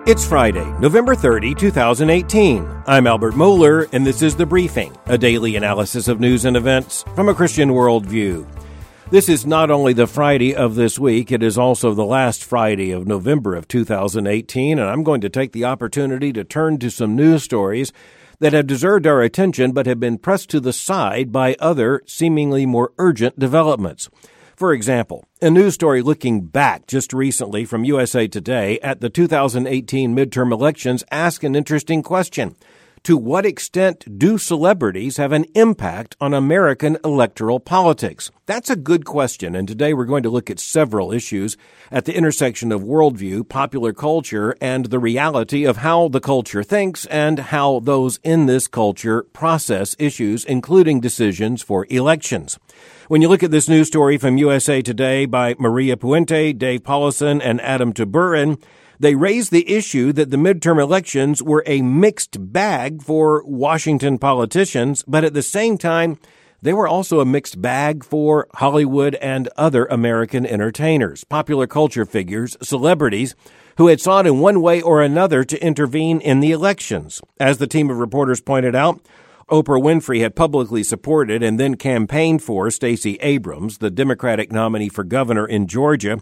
It's Friday, November 30, 2018. I'm Albert Mohler, and this is The Briefing, a daily analysis of news and events from a Christian worldview. This is not only the Friday of this week, it is also the last Friday of November of 2018, and I'm going to take the opportunity to turn to some news stories that have deserved our attention but have been pressed to the side by other, seemingly more urgent developments. For example, a news story looking back just recently from USA Today at the 2018 midterm elections asks an interesting question. To what extent do celebrities have an impact on American electoral politics? That's a good question, and today we're going to look at several issues at the intersection of worldview, popular culture, and the reality of how the culture thinks and how those in this culture process issues, including decisions for elections. When you look at this news story from USA Today by Maria Puente, Dave Paulison, and Adam Taburin, they raise the issue that the midterm elections were a mixed bag for Washington politicians, but at the same time, they were also a mixed bag for Hollywood and other American entertainers, popular culture figures, celebrities, who had sought in one way or another to intervene in the elections. As the team of reporters pointed out, Oprah Winfrey had publicly supported and then campaigned for Stacey Abrams, the Democratic nominee for governor in Georgia.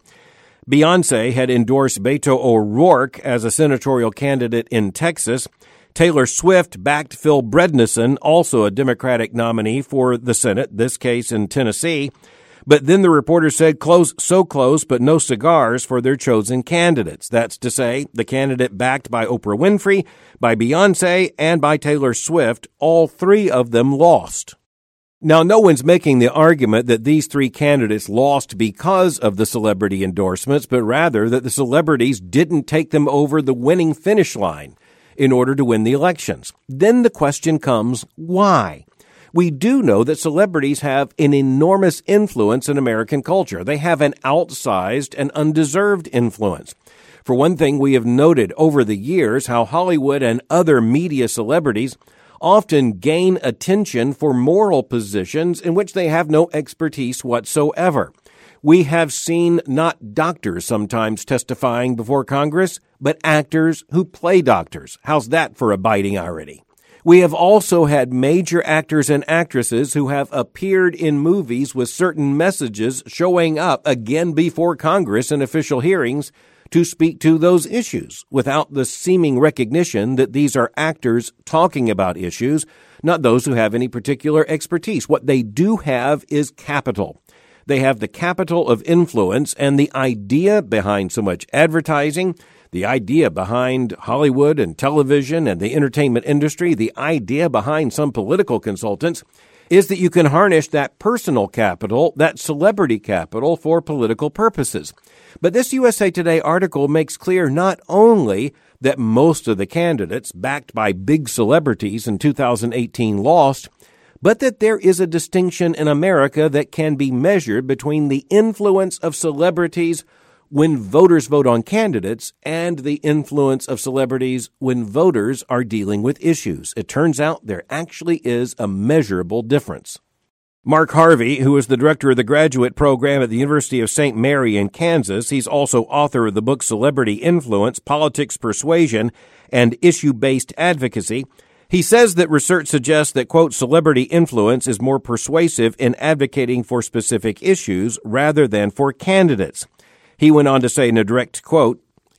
Beyoncé had endorsed Beto O'Rourke as a senatorial candidate in Texas. Taylor Swift backed Phil Bredesen, also a Democratic nominee for the Senate, this case in Tennessee. But then the reporter said so close, but no cigars for their chosen candidates. That's to say, the candidate backed by Oprah Winfrey, by Beyoncé, and by Taylor Swift, all three of them lost. Now, no one's making the argument that these three candidates lost because of the celebrity endorsements, but rather that the celebrities didn't take them over the winning finish line in order to win the elections. Then the question comes, why? We do know that celebrities have an enormous influence in American culture. They have an outsized and undeserved influence. For one thing, we have noted over the years how Hollywood and other media celebrities often gain attention for moral positions in which they have no expertise whatsoever. We have seen not doctors sometimes testifying before Congress, but actors who play doctors. How's that for a biting irony? We have also had major actors and actresses who have appeared in movies with certain messages showing up again before Congress in official hearings to speak to those issues without the seeming recognition that these are actors talking about issues, not those who have any particular expertise. What they do have is capital. They have the capital of influence, and the idea behind so much advertising, the idea behind Hollywood and television and the entertainment industry, the idea behind some political consultants is that you can harness that personal capital, that celebrity capital, for political purposes. But this USA Today article makes clear not only that most of the candidates backed by big celebrities in 2018 lost, but that there is a distinction in America that can be measured between the influence of celebrities when voters vote on candidates and the influence of celebrities when voters are dealing with issues. It turns out there actually is a measurable difference. Mark Harvey, who is the director of the graduate program at the University of St. Mary in Kansas, he's also author of the book Celebrity Influence, Politics, Persuasion, and Issue-Based Advocacy. He says that research suggests that, quote, celebrity influence is more persuasive in advocating for specific issues rather than for candidates. He went on to say in a direct quote,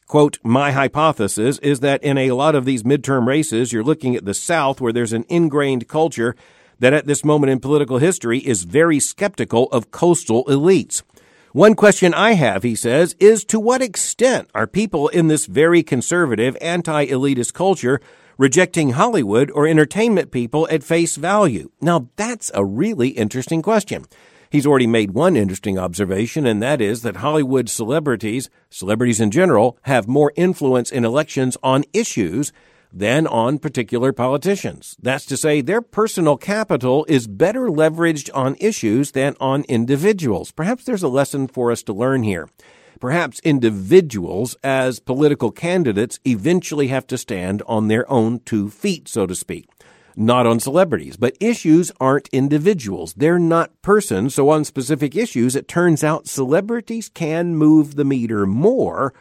my hypothesis is that in a lot of these midterm races, you're looking at the South where there's an ingrained culture that at this moment in political history is very skeptical of coastal elites. One question I have, he says, is to what extent are people in this very conservative, anti-elitist culture rejecting Hollywood or entertainment people at face value? Now, that's a really interesting question. He's already made one interesting observation, and that is that Hollywood celebrities in general, have more influence in elections on issues than on particular politicians. That's to say, their personal capital is better leveraged on issues than on individuals. Perhaps there's a lesson for us to learn here. Perhaps individuals, as political candidates, eventually have to stand on their own 2 feet, so to speak. Not on celebrities, but issues aren't individuals. They're not persons. So on specific issues, it turns out celebrities can move the meter more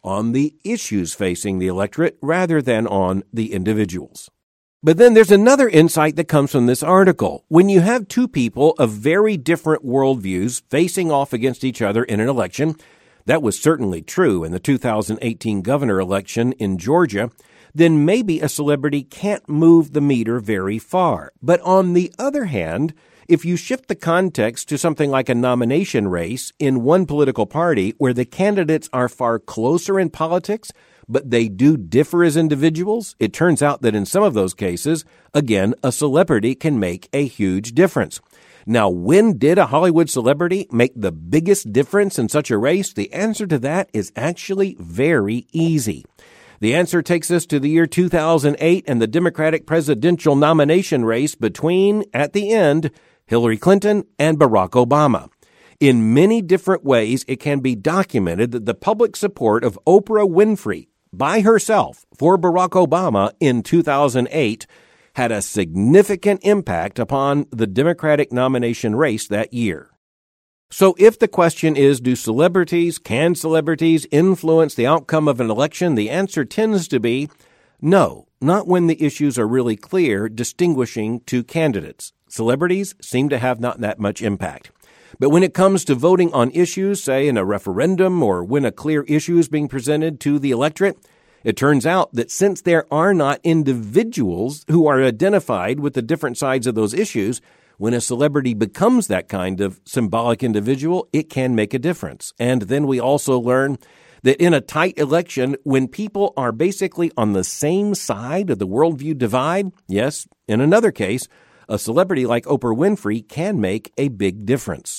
on the issues facing the electorate rather than on the individuals. But then there's another insight that comes from this article. When you have two people of very different worldviews facing off against each other in an election, that was certainly true in the 2018 governor election in Georgia, then maybe a celebrity can't move the meter very far. But on the other hand, if you shift the context to something like a nomination race in one political party where the candidates are far closer in politics, but they do differ as individuals, it turns out that in some of those cases, again, a celebrity can make a huge difference. Now, when did a Hollywood celebrity make the biggest difference in such a race? The answer to that is actually very easy. The answer takes us to the year 2008 and the Democratic presidential nomination race between, at the end, Hillary Clinton and Barack Obama. In many different ways, it can be documented that the public support of Oprah Winfrey by herself for Barack Obama in 2008 had a significant impact upon the Democratic nomination race that year. So if the question is, can celebrities influence the outcome of an election, the answer tends to be no, not when the issues are really clear, distinguishing two candidates. Celebrities seem to have not that much impact. But when it comes to voting on issues, say in a referendum or when a clear issue is being presented to the electorate, it turns out that since there are not individuals who are identified with the different sides of those issues, when a celebrity becomes that kind of symbolic individual, it can make a difference. And then we also learn that in a tight election, when people are basically on the same side of the worldview divide, yes, in another case, a celebrity like Oprah Winfrey can make a big difference.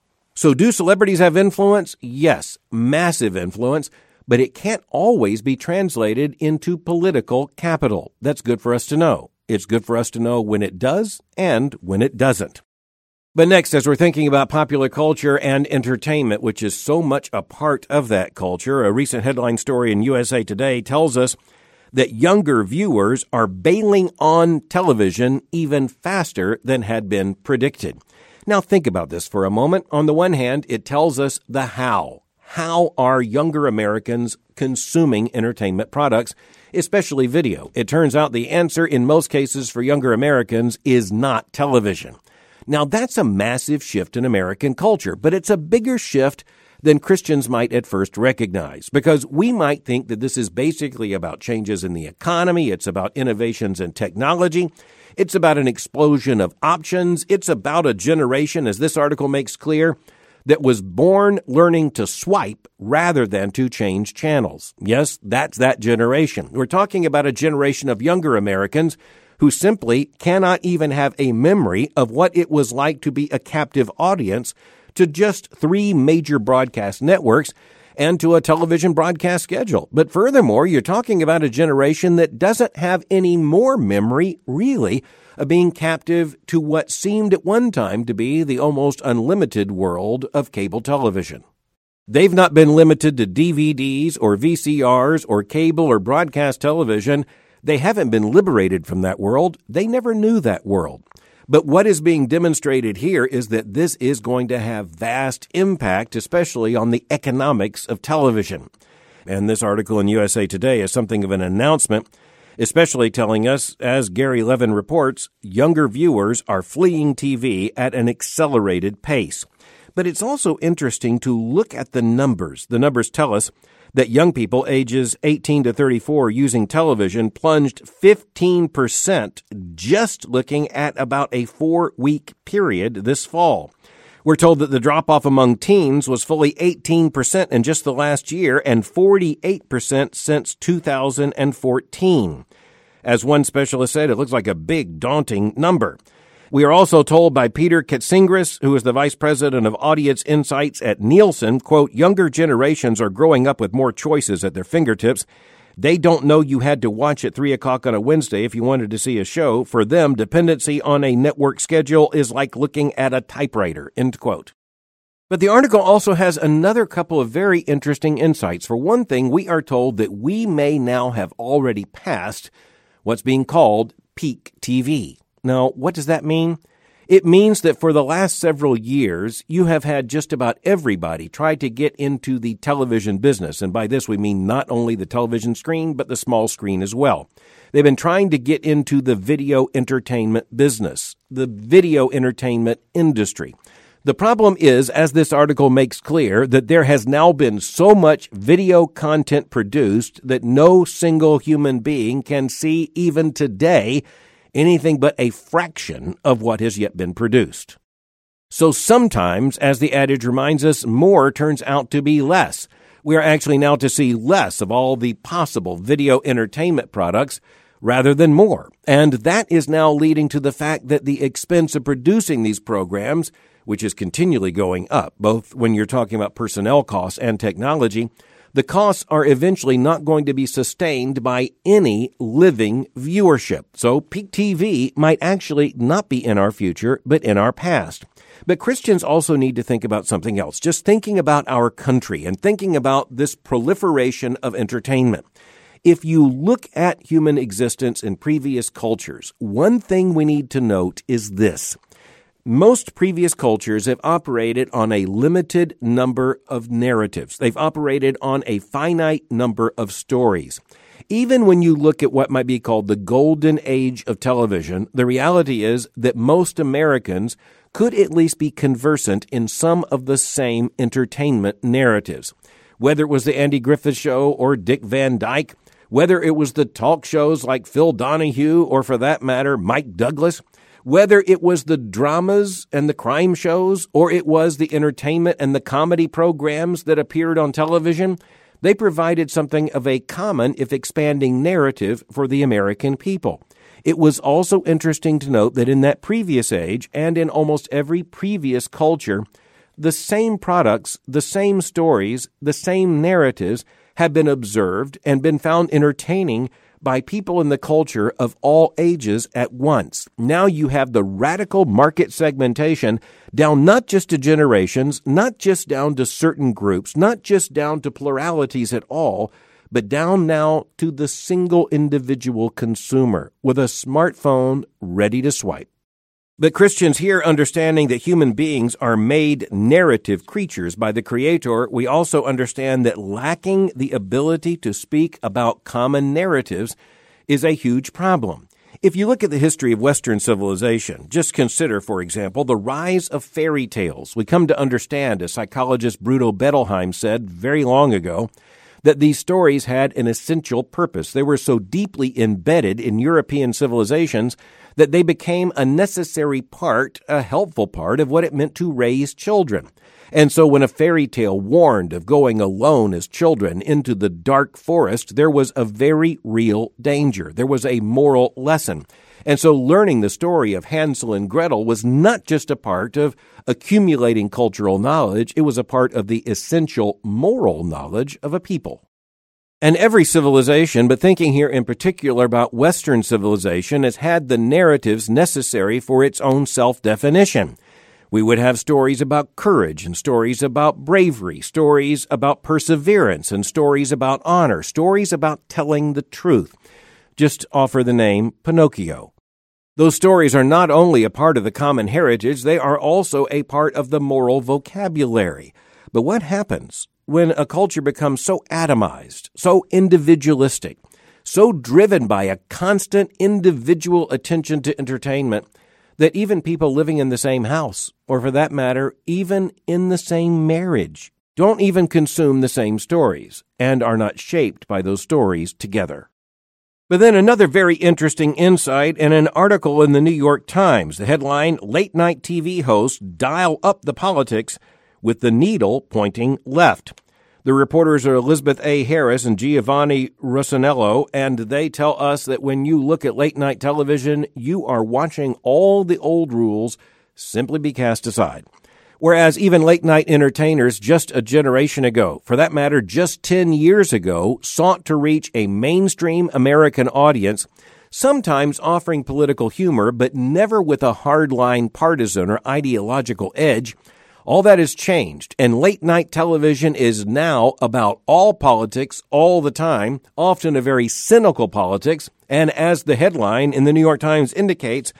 So do celebrities have influence? Yes, massive influence, but it can't always be translated into political capital. That's good for us to know. It's good for us to know when it does and when it doesn't. But next, as we're thinking about popular culture and entertainment, which is so much a part of that culture, a recent headline story in USA Today tells us that younger viewers are bailing on television even faster than had been predicted. Now think about this for a moment. On the one hand, it tells us the how. How are younger Americans consuming entertainment products, especially video? It turns out the answer in most cases for younger Americans is not television. Now that's a massive shift in American culture, but it's a bigger shift than Christians might at first recognize, because we might think that this is basically about changes in the economy, it's about innovations in technology, it's about an explosion of options, it's about a generation, as this article makes clear, that was born learning to swipe rather than to change channels. Yes, that's that generation. We're talking about a generation of younger Americans who simply cannot even have a memory of what it was like to be a captive audience to just 3 major broadcast networks and to a television broadcast schedule. But furthermore, you're talking about a generation that doesn't have any more memory, really, of being captive to what seemed at one time to be the almost unlimited world of cable television. They've not been limited to DVDs or VCRs or cable or broadcast television. They haven't been liberated from that world. They never knew that world. But what is being demonstrated here is that this is going to have vast impact, especially on the economics of television. And this article in USA Today is something of an announcement, especially telling us, as Gary Levin reports, younger viewers are fleeing TV at an accelerated pace. But it's also interesting to look at the numbers. The numbers tell us that young people ages 18 to 34 using television plunged 15% just looking at about a 4-week period this fall. We're told that the drop-off among teens was fully 18% in just the last year and 48% since 2014. As one specialist said, it looks like a big, daunting number. We are also told by Peter Katsingris, who is the Vice President of Audience Insights at Nielsen, quote, younger generations are growing up with more choices at their fingertips. They don't know you had to watch at 3 o'clock on a Wednesday if you wanted to see a show. For them, dependency on a network schedule is like looking at a typewriter, end quote. But the article also has another couple of very interesting insights. For one thing, we are told that we may now have already passed what's being called peak TV. Now, what does that mean? It means that for the last several years, you have had just about everybody try to get into the television business. And by this, we mean not only the television screen, but the small screen as well. They've been trying to get into the video entertainment business, the video entertainment industry. The problem is, as this article makes clear, that there has now been so much video content produced that no single human being can see even today anything but a fraction of what has yet been produced. So sometimes, as the adage reminds us, more turns out to be less. We are actually now to see less of all the possible video entertainment products rather than more. And that is now leading to the fact that the expense of producing these programs, which is continually going up, both when you're talking about personnel costs and technology, the costs are eventually not going to be sustained by any living viewership. So peak TV might actually not be in our future, but in our past. But Christians also need to think about something else, just thinking about our country and thinking about this proliferation of entertainment. If you look at human existence in previous cultures, one thing we need to note is this. Most previous cultures have operated on a limited number of narratives. They've operated on a finite number of stories. Even when you look at what might be called the golden age of television, the reality is that most Americans could at least be conversant in some of the same entertainment narratives. Whether it was the Andy Griffith Show or Dick Van Dyke, whether it was the talk shows like Phil Donahue or, for that matter, Mike Douglas, whether it was the dramas and the crime shows or it was the entertainment and the comedy programs that appeared on television, they provided something of a common, if expanding, narrative for the American people. It was also interesting to note that in that previous age and in almost every previous culture, the same products, the same stories, the same narratives have been observed and been found entertaining by people in the culture of all ages at once. Now you have the radical market segmentation down not just to generations, not just down to certain groups, not just down to pluralities at all, but down now to the single individual consumer with a smartphone ready to swipe. But Christians here, understanding that human beings are made narrative creatures by the Creator, we also understand that lacking the ability to speak about common narratives is a huge problem. If you look at the history of Western civilization, just consider, for example, the rise of fairy tales. We come to understand, as psychologist Bruno Bettelheim said very long ago, that these stories had an essential purpose. They were so deeply embedded in European civilizations that they became a necessary part, a helpful part of what it meant to raise children. And so when a fairy tale warned of going alone as children into the dark forest, there was a very real danger. There was a moral lesson. And so learning the story of Hansel and Gretel was not just a part of accumulating cultural knowledge, it was a part of the essential moral knowledge of a people. And every civilization, but thinking here in particular about Western civilization, has had the narratives necessary for its own self-definition. We would have stories about courage and stories about bravery, stories about perseverance and stories about honor, stories about telling the truth. Just offer the name Pinocchio. Those stories are not only a part of the common heritage, they are also a part of the moral vocabulary. But what happens when a culture becomes so atomized, so individualistic, so driven by a constant individual attention to entertainment that even people living in the same house, or for that matter, even in the same marriage, don't even consume the same stories and are not shaped by those stories together? But then another very interesting insight in an article in the New York Times. The headline, Late-Night TV Hosts Dial Up the Politics with the Needle Pointing Left. The reporters are Elizabeth A. Harris and Giovanni Rossanello, and they tell us that when you look at late-night television, you are watching all the old rules simply be cast aside. Whereas even late-night entertainers just a generation ago, for that matter just 10 years ago, sought to reach a mainstream American audience, sometimes offering political humor, but never with a hardline partisan or ideological edge, all that has changed, and late-night television is now about all politics all the time, often a very cynical politics, and as the headline in the New York Times indicates,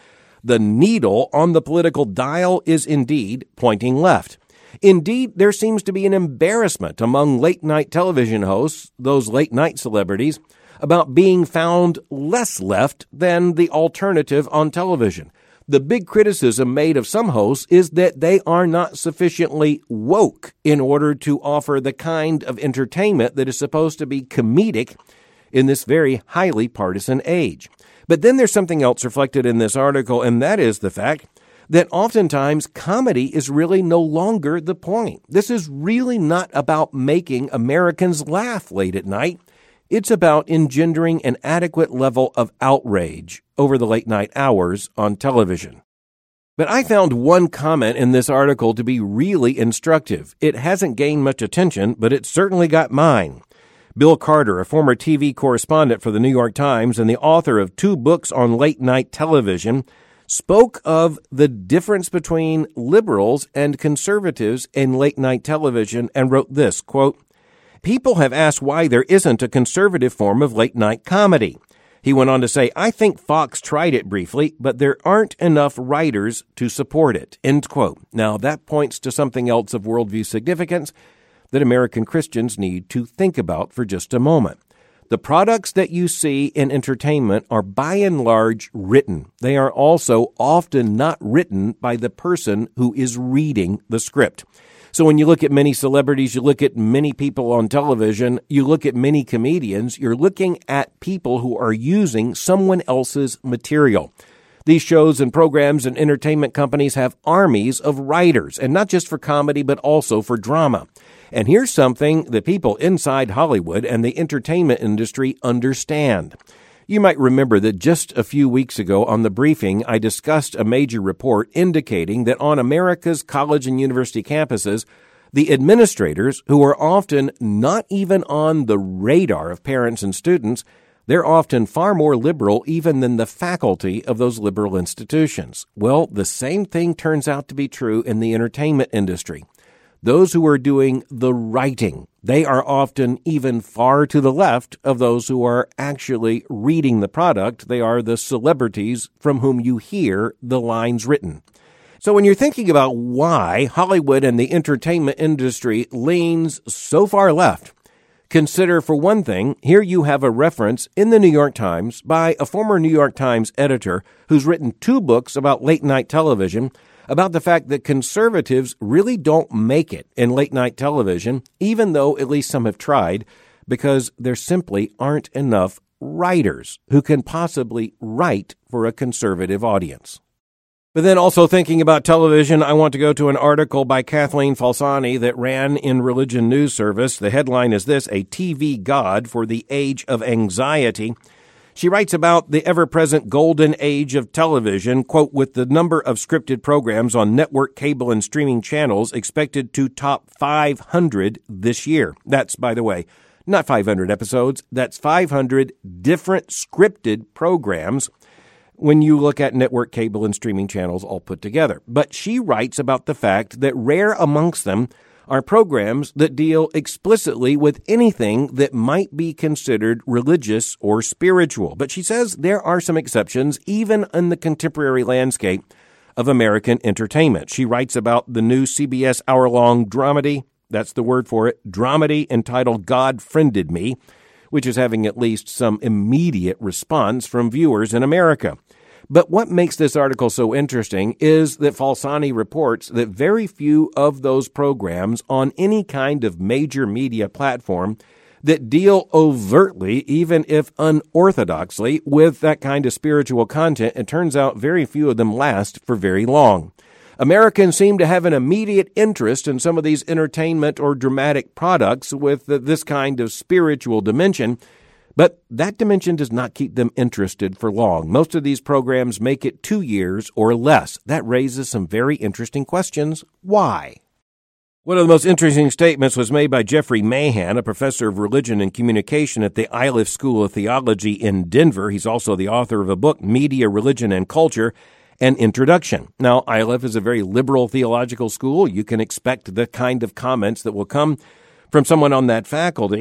The needle on the political dial is indeed pointing left. Indeed, there seems to be an embarrassment among late-night television hosts, those late-night celebrities, about being found less left than the alternative on television. The big criticism made of some hosts is that they are not sufficiently woke in order to offer the kind of entertainment that is supposed to be comedic in this very highly partisan age. But then there's something else reflected in this article, and that is the fact that oftentimes comedy is really no longer the point. This is really not about making Americans laugh late at night. It's about engendering an adequate level of outrage over the late night hours on television. But I found one comment in this article to be really instructive. It hasn't gained much attention, but it certainly got mine. Bill Carter, a former TV correspondent for the New York Times and the author of 2 books on late-night television, spoke of the difference between liberals and conservatives in late-night television and wrote this, quote, "People have asked why there isn't a conservative form of late-night comedy." He went on to say, "I think Fox tried it briefly, but there aren't enough writers to support it," end quote. Now, that points to something else of worldview significance that American Christians need to think about for just a moment. The products that you see in entertainment are by and large written. They are also often not written by the person who is reading the script. So when you look at many celebrities, you look at many people on television, you look at many comedians, you're looking at people who are using someone else's material. These shows and programs and entertainment companies have armies of writers, and not just for comedy, but also for drama. And here's something that people inside Hollywood and the entertainment industry understand. You might remember that just a few weeks ago on the briefing, I discussed a major report indicating that on America's college and university campuses, the administrators, who are often not even on the radar of parents and students, they're often far more liberal even than the faculty of those liberal institutions. Well, the same thing turns out to be true in the entertainment industry. Those who are doing the writing, they are often even far to the left of those who are actually reading the product. They are the celebrities from whom you hear the lines written. So when you're thinking about why Hollywood and the entertainment industry leans so far left, consider, for one thing, here you have a reference in the New York Times by a former New York Times editor who's written 2 books about late-night television, about the fact that conservatives really don't make it in late-night television, even though at least some have tried, because there simply aren't enough writers who can possibly write for a conservative audience. But then also thinking about television, I want to go to an article by Kathleen Falsani that ran in Religion News Service. The headline is this: "A TV God for the Age of Anxiety." She writes about the ever-present golden age of television, quote, "with the number of scripted programs on network, cable, and streaming channels expected to top 500 this year." That's, by the way, not 500 episodes. That's 500 different scripted programs when you look at network, cable, and streaming channels all put together. But she writes about the fact that rare amongst them are programs that deal explicitly with anything that might be considered religious or spiritual. But she says there are some exceptions, even in the contemporary landscape of American entertainment. She writes about the new CBS hour-long dramedy, that's the word for it, dramedy entitled God Friended Me, which is having at least some immediate response from viewers in America. But what makes this article so interesting is that Falsani reports that very few of those programs on any kind of major media platform that deal overtly, even if unorthodoxly, with that kind of spiritual content, it turns out very few of them last for very long. Americans seem to have an immediate interest in some of these entertainment or dramatic products with this kind of spiritual dimension, but that dimension does not keep them interested for long. Most of these programs make it 2 years or less. That raises some very interesting questions. Why? One of the most interesting statements was made by Jeffrey Mahan, a professor of religion and communication at the Iliff School of Theology in Denver. He's also the author of a book, Media, Religion, and Culture, an Introduction. Now, Iliff is a very liberal theological school. You can expect the kind of comments that will come from someone on that faculty.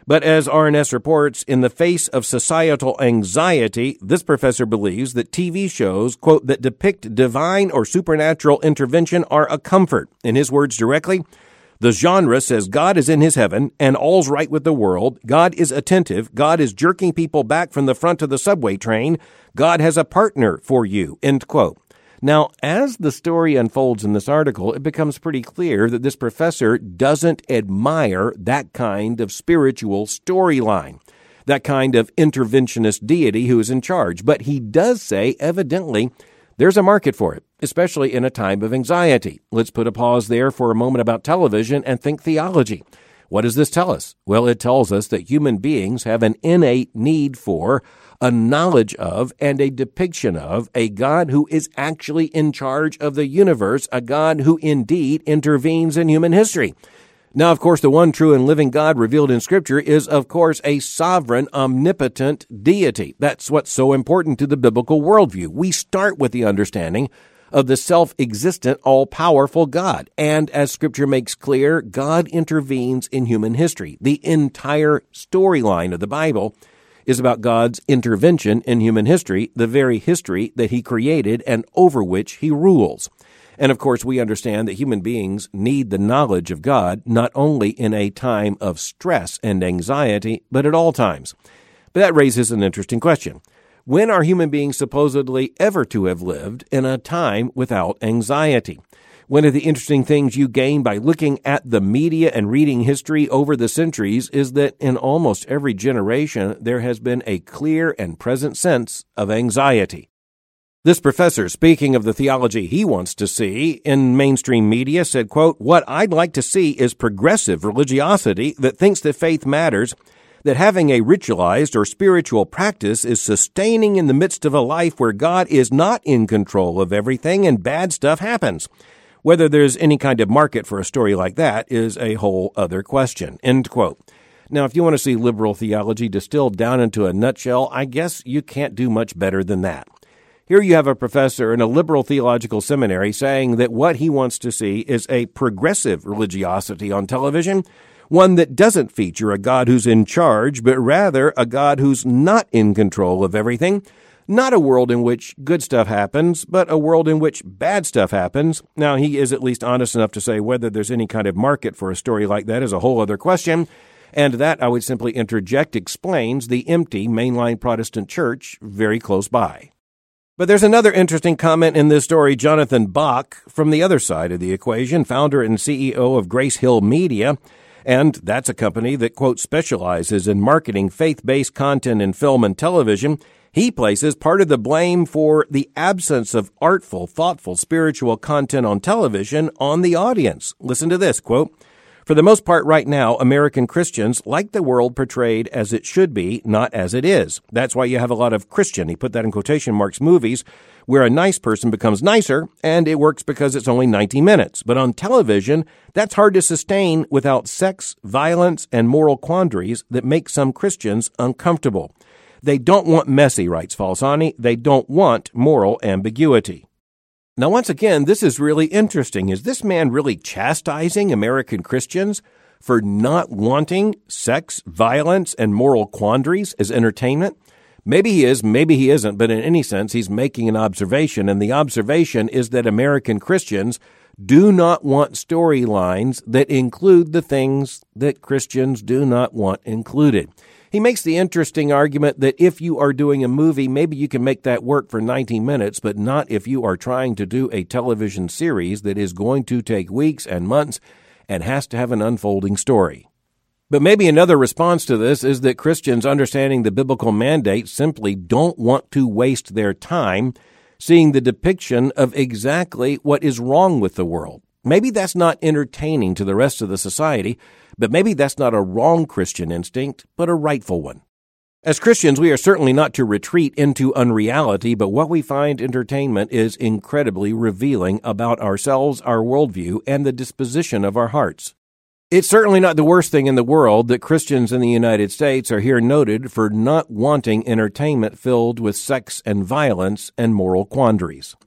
But as RNS reports, in the face of societal anxiety, this professor believes that TV shows, quote, that depict divine or supernatural intervention are a comfort. In his words directly, the genre says God is in his heaven and all's right with the world. God is attentive. God is jerking people back from the front of the subway train. God has a partner for you, end quote. Now, as the story unfolds in this article, it becomes pretty clear that this professor doesn't admire that kind of spiritual storyline, that kind of interventionist deity who is in charge. But he does say, evidently, there's a market for it, especially in a time of anxiety. Let's put a pause there for a moment about television and think theology. What does this tell us? Well, it tells us that human beings have an innate need for, a knowledge of, and a depiction of a God who is actually in charge of the universe, a God who indeed intervenes in human history. Now, of course, the one true and living God revealed in Scripture is, of course, a sovereign, omnipotent deity. That's what's so important to the biblical worldview. We start with the understanding of the self-existent, all-powerful God. And as Scripture makes clear, God intervenes in human history. The entire storyline of the Bible is about God's intervention in human history, the very history that he created and over which he rules. And of course, we understand that human beings need the knowledge of God, not only in a time of stress and anxiety, but at all times. But that raises an interesting question. When are human beings supposedly ever to have lived in a time without anxiety? One of the interesting things you gain by looking at the media and reading history over the centuries is that in almost every generation, there has been a clear and present sense of anxiety. This professor, speaking of the theology he wants to see in mainstream media, said, quote, "What I'd like to see is progressive religiosity that thinks that faith matters, that having a ritualized or spiritual practice is sustaining in the midst of a life where God is not in control of everything and bad stuff happens. Whether there's any kind of market for a story like that is a whole other question," end quote. Now, if you want to see liberal theology distilled down into a nutshell, I guess you can't do much better than that. Here you have a professor in a liberal theological seminary saying that what he wants to see is a progressive religiosity on television, one that doesn't feature a God who's in charge, but rather a God who's not in control of everything, not a world in which good stuff happens, but a world in which bad stuff happens. Now, he is at least honest enough to say whether there's any kind of market for a story like that is a whole other question, and that, I would simply interject, explains the empty mainline Protestant church very close by. But there's another interesting comment in this story. Jonathan Bach, from the other side of the equation, founder and CEO of Grace Hill Media, and that's a company that, quote, specializes in marketing faith-based content in film and television. He places part of the blame for the absence of artful, thoughtful, spiritual content on television on the audience. Listen to this, quote, "For the most part right now, American Christians like the world portrayed as it should be, not as it is. That's why you have a lot of Christian," he put that in quotation marks, movies where a nice person becomes nicer, and it works because it's only 90 minutes. But on television, that's hard to sustain without sex, violence, and moral quandaries that make some Christians uncomfortable. They don't want messy, writes Falsani. They don't want moral ambiguity. Now, once again, this is really interesting. Is this man really chastising American Christians for not wanting sex, violence, and moral quandaries as entertainment? Maybe he is, maybe he isn't, but in any sense, he's making an observation, and the observation is that American Christians do not want storylines that include the things that Christians do not want included. He makes the interesting argument that if you are doing a movie, maybe you can make that work for 90 minutes, but not if you are trying to do a television series that is going to take weeks and months and has to have an unfolding story. But maybe another response to this is that Christians, understanding the biblical mandate, simply don't want to waste their time seeing the depiction of exactly what is wrong with the world. Maybe that's not entertaining to the rest of the society, but maybe that's not a wrong Christian instinct, but a rightful one. As Christians, we are certainly not to retreat into unreality, but what we find entertainment is incredibly revealing about ourselves, our worldview, and the disposition of our hearts. It's certainly not the worst thing in the world that Christians in the United States are here noted for not wanting entertainment filled with sex and violence and moral quandaries.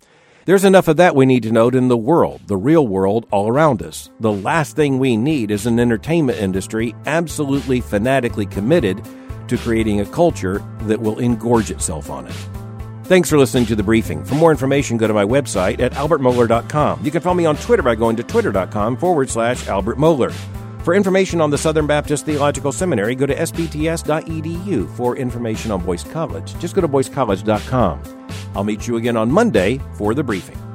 There's enough of that we need to note in the world, the real world all around us. The last thing we need is an entertainment industry absolutely fanatically committed to creating a culture that will engorge itself on it. Thanks for listening to The Briefing. For more information, go to my website at albertmohler.com. You can follow me on Twitter by going to twitter.com/Albert Mohler. For information on the Southern Baptist Theological Seminary, go to sbts.edu. For information on Boyce College, just go to boycecollege.com. I'll meet you again on Monday for The Briefing.